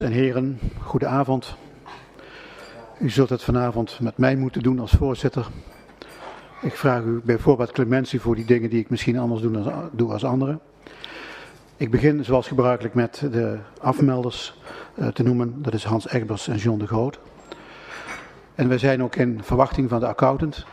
En heren, goedenavond. U zult het vanavond met mij moeten doen als voorzitter. Ik vraag u bijvoorbeeld clementie voor die dingen die ik misschien anders doe als anderen. Ik begin zoals gebruikelijk met de afmelders te noemen. Dat is Hans Egbers en John de Groot. En wij zijn ook in verwachting van de accountant.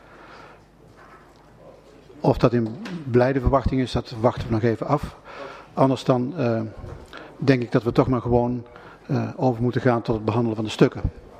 Of dat in blijde verwachting is, dat wachten we nog even af. Anders dan denk ik dat we toch maar gewoon over moeten gaan tot het behandelen van de stukken.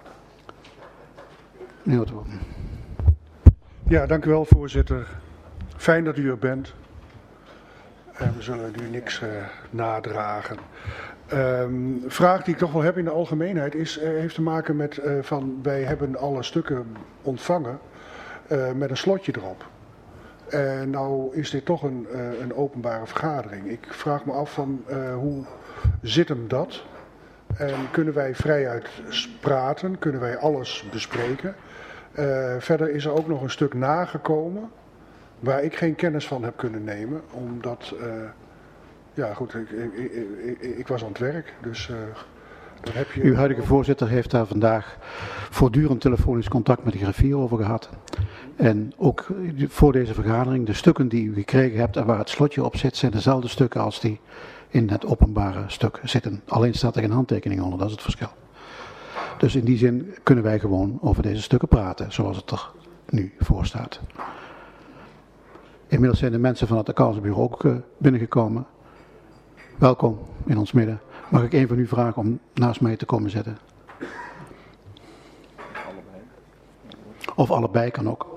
Ja, dank u wel, voorzitter. Fijn dat u er bent. En we zullen u niks nadragen. Vraag die ik toch wel heb in de algemeenheid heeft te maken met wij hebben alle stukken ontvangen met een slotje erop. En nou is dit toch een openbare vergadering. Ik vraag me af van hoe zit hem dat? En kunnen wij vrijuit praten? Kunnen wij alles bespreken? Verder is er ook nog een stuk nagekomen waar ik geen kennis van heb kunnen nemen. Omdat, ja goed, ik was aan het werk. Dus dan heb je... Uw huidige voorzitter heeft daar vandaag voortdurend telefonisch contact met de griffier over gehad. En ook voor deze vergadering, de stukken die u gekregen hebt en waar het slotje op zit, zijn dezelfde stukken als die in het openbare stuk zitten. Alleen staat er geen handtekening onder, dat is het verschil. Dus in die zin kunnen wij gewoon over deze stukken praten, zoals het er nu voor staat. Inmiddels zijn de mensen van het accountsbureau ook binnengekomen. Welkom in ons midden. Mag ik een van u vragen om naast mij te komen zitten? Of allebei kan ook.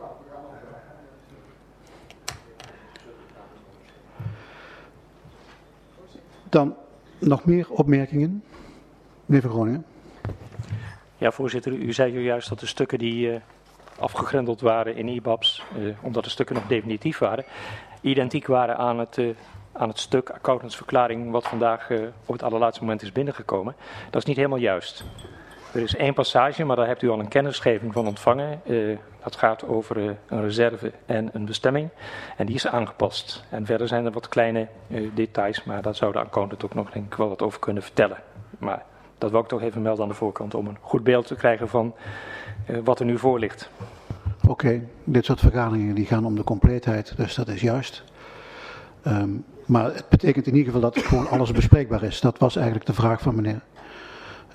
Dan nog meer opmerkingen? Meneer Van Groningen. Ja, voorzitter, u zei zojuist dat de stukken die afgegrendeld waren in IBABS, omdat de stukken nog definitief waren, identiek waren aan het stuk accountantsverklaring wat vandaag op het allerlaatste moment is binnengekomen. Dat is niet helemaal juist. Er is één passage, maar daar hebt u al een kennisgeving van ontvangen. Dat gaat over een reserve en een bestemming. En die is aangepast. En verder zijn er wat kleine details, maar daar zou de accountant ook nog denk ik wel wat over kunnen vertellen. Maar dat wil ik toch even melden aan de voorkant om een goed beeld te krijgen van wat er nu voor ligt. Oké, dit soort vergaderingen die gaan om de compleetheid, dus dat is juist. Maar het betekent in ieder geval dat gewoon alles bespreekbaar is. Dat was eigenlijk de vraag van meneer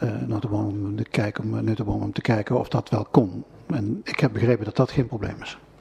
Nutteboom om te kijken of dat wel kon. En ik heb begrepen dat dat geen probleem is.